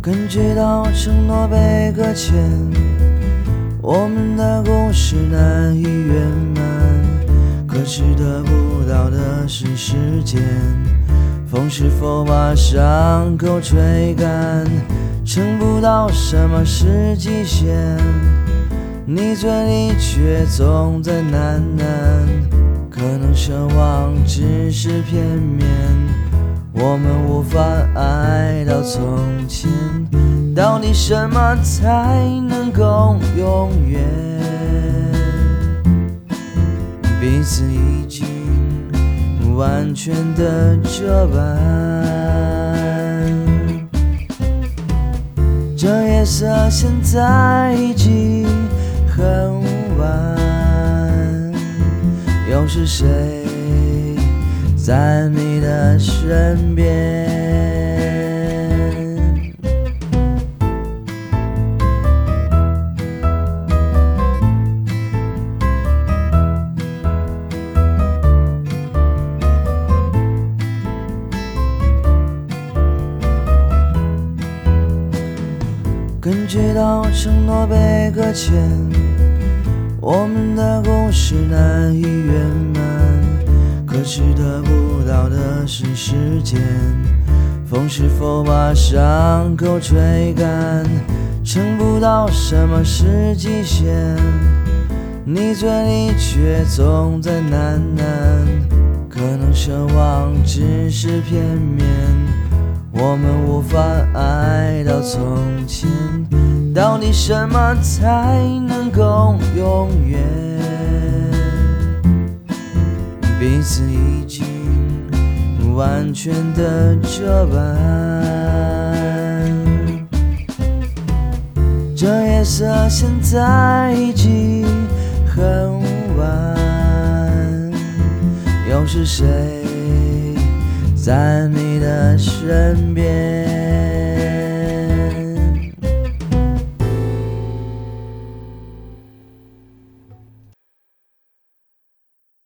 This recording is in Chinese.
感觉到承诺被搁浅，我们的故事难以圆满，可是得不到的是时间。风是否把伤口吹干，撑不到什么是极限，你嘴里却总在喃喃，可能奢望只是片面，我们无法爱到从前，到底什么才能够永远？彼此已经完全的这般，这夜色现在已经很晚，又是谁在你的身边？感觉到承诺被搁浅，我们的故事难以圆满，可是得不到的是时间。风是否把伤口吹干，撑不到什么是极限，你嘴里却总在喃喃，可能奢望只是片面，我们无法爱到从前，到底什么才能够永远？彼此已经完全的这般，这夜色现在已经很晚，又是谁在你的身边？